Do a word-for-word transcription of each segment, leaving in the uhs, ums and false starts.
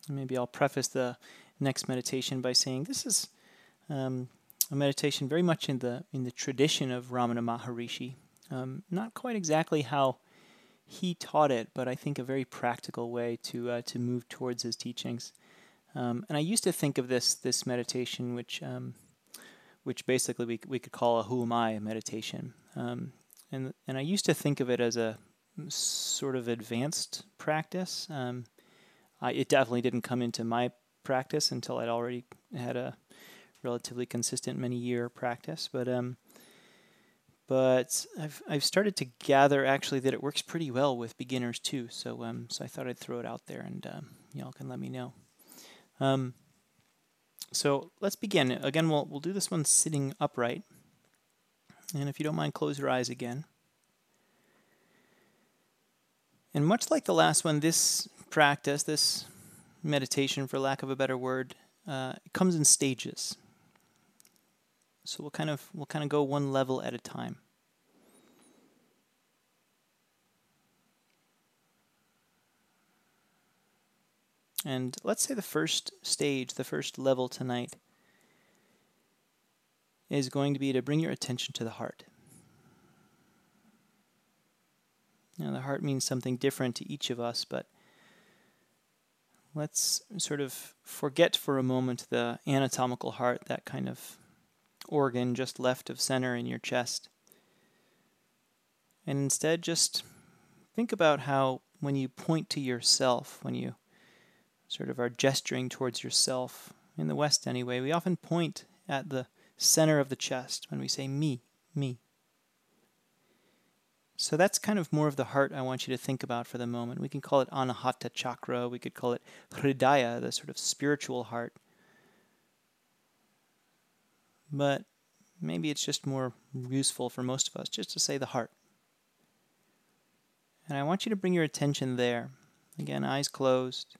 Maybe I'll preface the next meditation by saying this is um, a meditation very much in the in the tradition of Ramana Maharishi. Um, not quite exactly how he taught it, but I think a very practical way to uh, to move towards his teachings. Um, and I used to think of this this meditation, which um, which basically we we could call a Who Am I meditation. Um, and and I used to think of it as a sort of advanced practice. Um, I, it definitely didn't come into my practice until I'd already had a relatively consistent many year practice, but um, but I've I've started to gather actually that it works pretty well with beginners too. So um, so I thought I'd throw it out there, and um, y'all can let me know. Um, so let's begin. Again, we'll we'll do this one sitting upright, and if you don't mind, close your eyes again. And much like the last one, this practice, this meditation, for lack of a better word, uh, it comes in stages. So we'll kind of we'll kind of go one level at a time. And let's say the first stage, the first level tonight, is going to be to bring your attention to the heart. Now, the heart means something different to each of us, but let's sort of forget for a moment the anatomical heart, that kind of organ just left of center in your chest. And instead, just think about how when you point to yourself, when you sort of are gesturing towards yourself, in the West anyway, we often point at the center of the chest when we say me, me. So that's kind of more of the heart I want you to think about for the moment. We can call it Anahata Chakra. We could call it Hridaya, the sort of spiritual heart. But maybe it's just more useful for most of us just to say the heart. And I want you to bring your attention there. Again, eyes closed.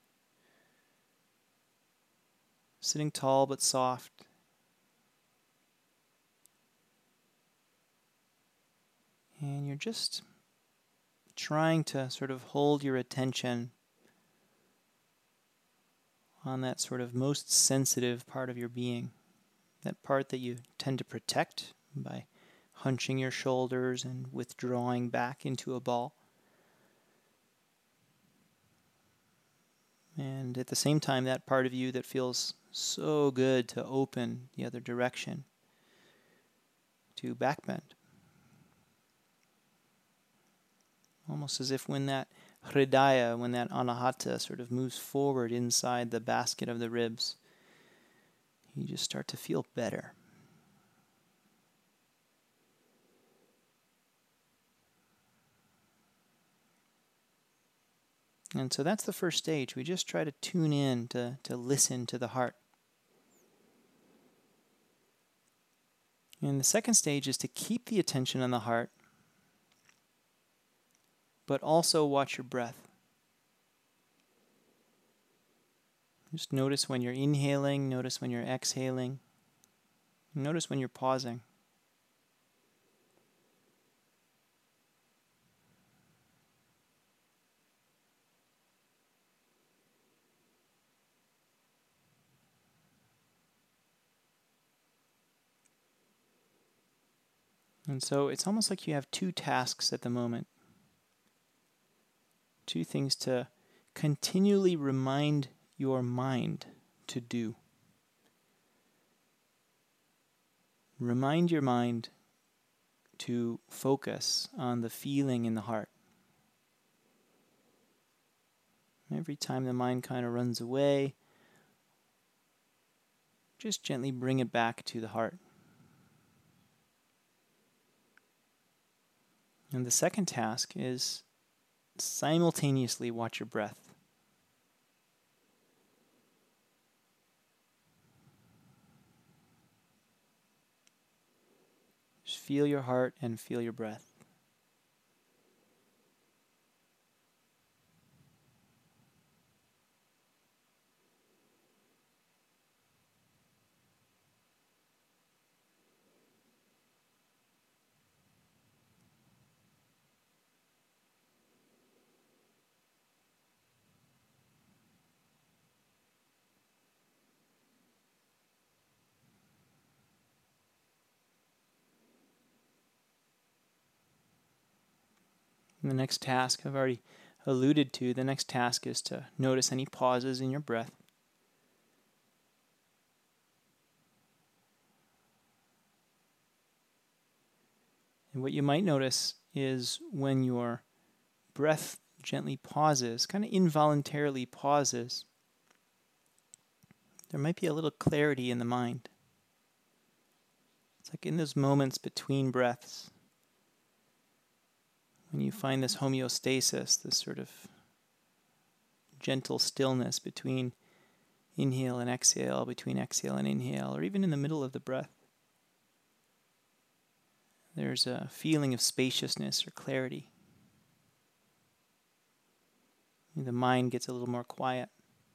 Sitting tall but soft. And you're just trying to sort of hold your attention on that sort of most sensitive part of your being. That part that you tend to protect by hunching your shoulders and withdrawing back into a ball. And at the same time, that part of you that feels so good to open the other direction, to backbend. Almost as if when that hridaya, when that anahata sort of moves forward inside the basket of the ribs, you just start to feel better. And so that's the first stage. We just try to tune in, to, to listen to the heart. And the second stage is to keep the attention on the heart, but also watch your breath. Just notice when you're inhaling, notice when you're exhaling, notice when you're pausing. And so it's almost like you have two tasks at the moment. Two things to continually remind your mind to do. Remind your mind to focus on the feeling in the heart. Every time the mind kind of runs away, just gently bring it back to the heart. And the second task is simultaneously watch your breath. Just feel your heart and feel your breath. And the next task I've already alluded to. The next task is to notice any pauses in your breath. And what you might notice is when your breath gently pauses, kind of involuntarily pauses, there might be a little clarity in the mind. It's like in those moments between breaths, when you find this homeostasis, this sort of gentle stillness between inhale and exhale, between exhale and inhale, or even in the middle of the breath. There's a feeling of spaciousness or clarity. The mind gets a little more quiet.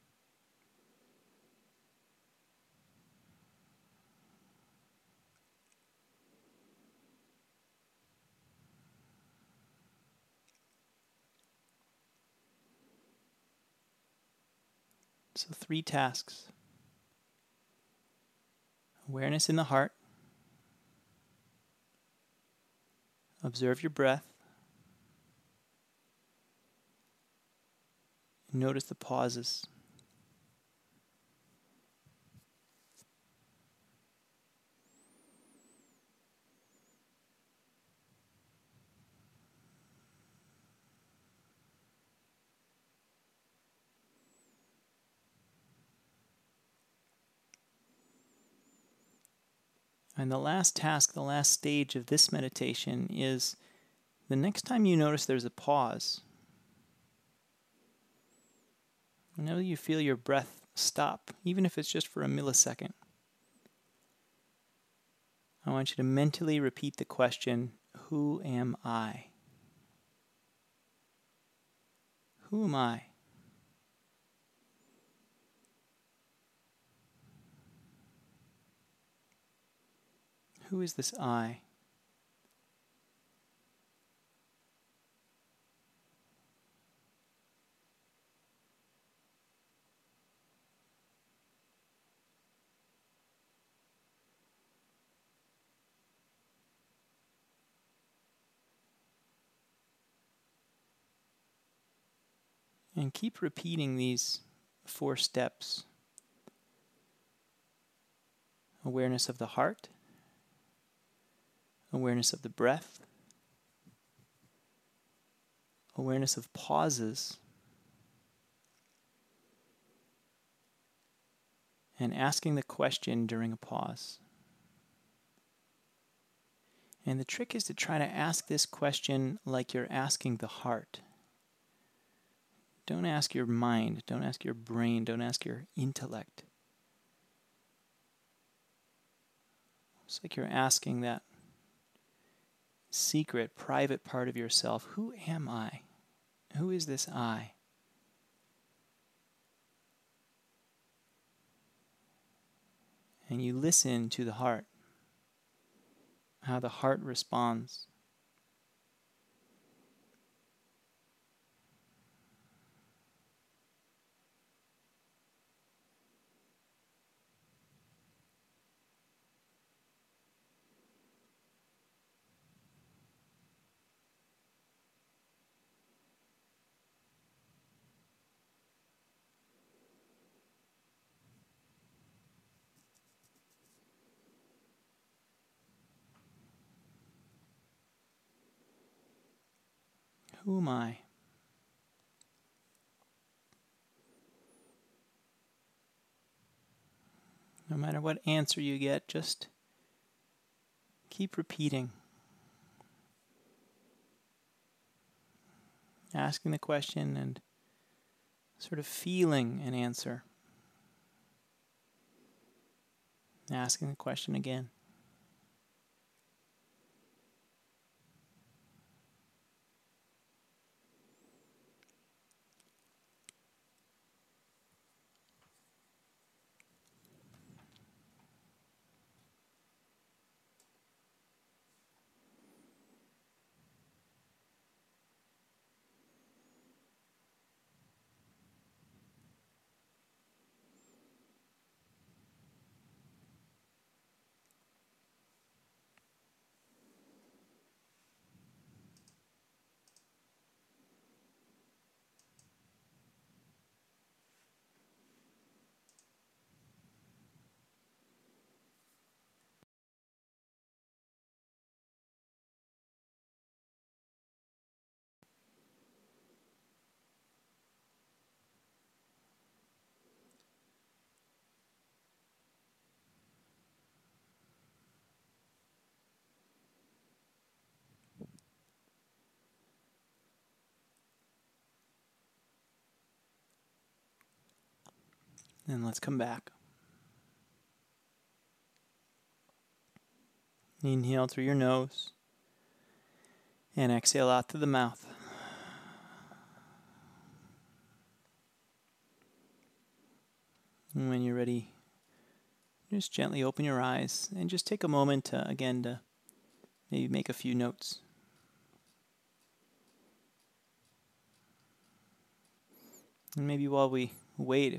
So three tasks. Awareness in the heart. Observe your breath. Notice the pauses. And the last task, the last stage of this meditation is the next time you notice there's a pause, whenever you feel your breath stop, even if it's just for a millisecond, I want you to mentally repeat the question, who am I? Who am I? Who is this I? And keep repeating these four steps. Awareness of the heart, awareness of the breath, awareness of pauses, and asking the question during a pause. And the trick is to try to ask this question like you're asking the heart. Don't ask your mind, don't ask your brain, don't ask your intellect. It's like you're asking that secret, private part of yourself, who am I? Who is this I? And you listen to the heart, how the heart responds. Who am I? No matter what answer you get, just keep repeating. Asking the question and sort of feeling an answer. Asking the question again. And let's come back. Inhale through your nose and exhale out through the mouth. And when you're ready, just gently open your eyes and just take a moment to, again, to maybe make a few notes. And maybe while we wait,